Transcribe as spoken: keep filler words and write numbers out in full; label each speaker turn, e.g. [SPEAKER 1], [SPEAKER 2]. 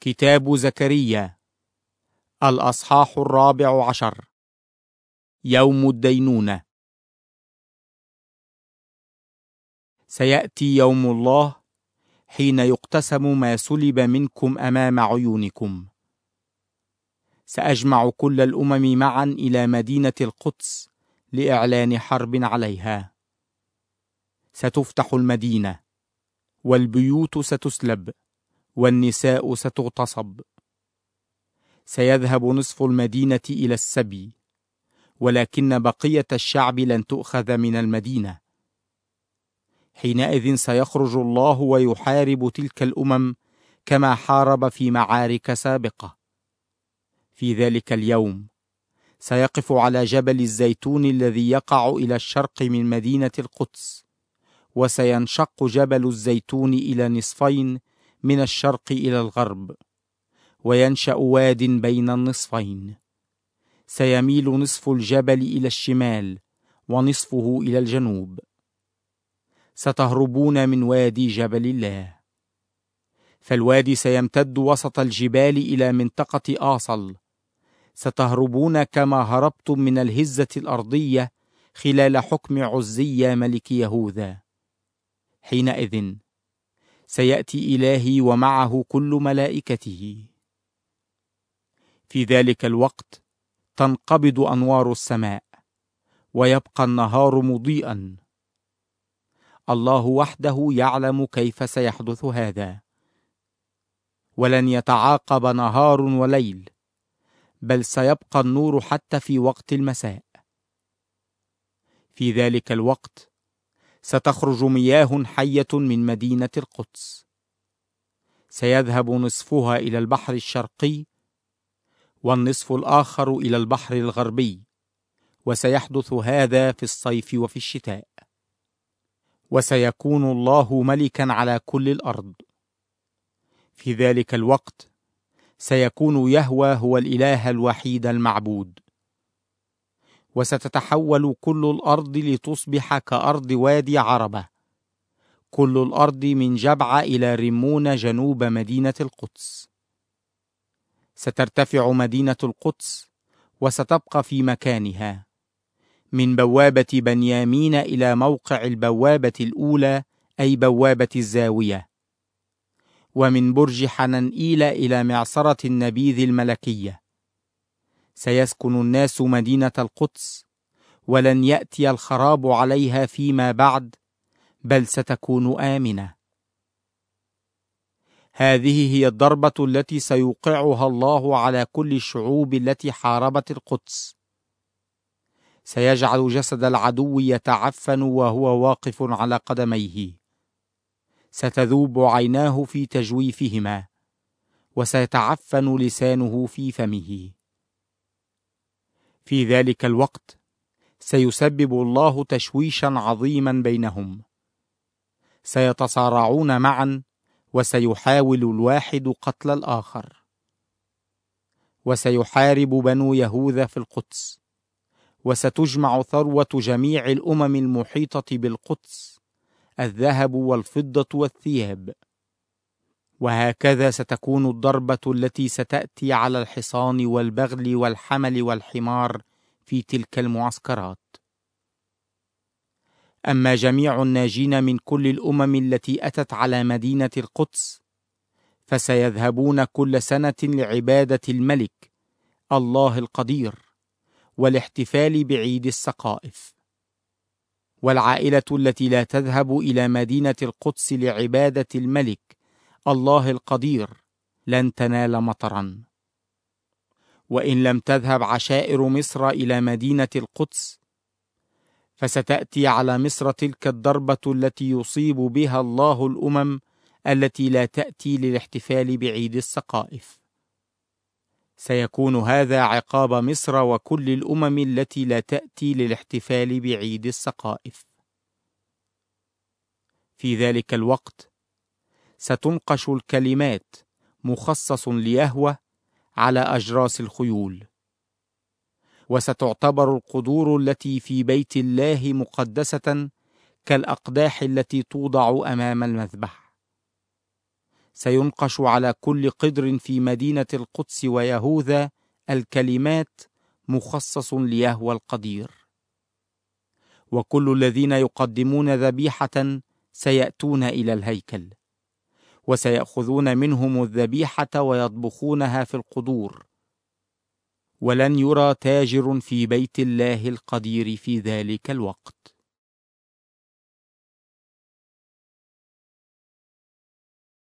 [SPEAKER 1] كتاب زكريا الأصحاح الرابع عشر. يوم الدينونة. سيأتي يوم الله حين يقتسم ما سلب منكم أمام عيونكم. سأجمع كل الأمم معا إلى مدينة القدس لإعلان حرب عليها. ستفتح المدينة، والبيوت ستسلب، والنساء ستغتصب. سيذهب نصف المدينة إلى السبي، ولكن بقية الشعب لن تؤخذ من المدينة. حينئذ سيخرج الله ويحارب تلك الأمم كما حارب في معارك سابقة. في ذلك اليوم سيقف على جبل الزيتون الذي يقع إلى الشرق من مدينة القدس، وسينشق جبل الزيتون إلى نصفين من الشرق إلى الغرب، وينشأ واد بين النصفين. سيميل نصف الجبل إلى الشمال ونصفه إلى الجنوب. ستهربون من وادي جبل الله، فالوادي سيمتد وسط الجبال إلى منطقة آصل. ستهربون كما هربتم من الهزة الأرضية خلال حكم عزية ملك يهوذا. حينئذ سيأتي إلهي ومعه كل ملائكته. في ذلك الوقت تنقبض أنوار السماء، ويبقى النهار مضيئا. الله وحده يعلم كيف سيحدث هذا، ولن يتعاقب نهار وليل، بل سيبقى النور حتى في وقت المساء. في ذلك الوقت ستخرج مياه حية من مدينة القدس. سيذهب نصفها إلى البحر الشرقي، والنصف الآخر إلى البحر الغربي، وسيحدث هذا في الصيف وفي الشتاء. وسيكون الله ملكا على كل الأرض. في ذلك الوقت سيكون يهوه هو الإله الوحيد المعبود. وستتحول كل الأرض لتصبح كأرض وادي عربة، كل الأرض من جبعة إلى رمون جنوب مدينة القدس. سترتفع مدينة القدس وستبقى في مكانها، من بوابة بنيامين إلى موقع البوابة الأولى، أي بوابة الزاوية، ومن برج حننئيل إلى معصرة النبيذ الملكية. سيسكن الناس مدينة القدس، ولن يأتي الخراب عليها فيما بعد، بل ستكون آمنة. هذه هي الضربة التي سيوقعها الله على كل الشعوب التي حاربت القدس. سيجعل جسد العدو يتعفن وهو واقف على قدميه. ستذوب عيناه في تجويفهما، وسيتعفن لسانه في فمه. في ذلك الوقت سيسبب الله تشويشا عظيما بينهم. سيتصارعون معا، وسيحاول الواحد قتل الآخر. وسيحارب بنو يهوذا في القدس، وستجمع ثروة جميع الأمم المحيطة بالقدس، الذهب والفضة والثياب. وهكذا ستكون الضربة التي ستأتي على الحصان والبغل والحمل والحمار في تلك المعسكرات. أما جميع الناجين من كل الأمم التي أتت على مدينة القدس، فسيذهبون كل سنة لعبادة الملك الله القدير، والاحتفال بعيد السقائف. والعائلة التي لا تذهب إلى مدينة القدس لعبادة الملك الله القدير لن تنال مطرا. وإن لم تذهب عشائر مصر إلى مدينة القدس، فستأتي على مصر تلك الضربة التي يصيب بها الله الأمم التي لا تأتي للاحتفال بعيد السقائف. سيكون هذا عقاب مصر وكل الأمم التي لا تأتي للاحتفال بعيد السقائف. في ذلك الوقت ستنقش الكلمات مخصص ليهوه على أجراس الخيول. وستعتبر القدور التي في بيت الله مقدسة كالأقداح التي توضع أمام المذبح. سينقش على كل قدر في مدينة القدس ويهوذا الكلمات: مخصص ليهوى القدير. وكل الذين يقدمون ذبيحة سيأتون إلى الهيكل، وسيأخذون منهم الذبيحة ويطبخونها في القدور، ولن يرى تاجر في بيت الله القدير في ذلك الوقت.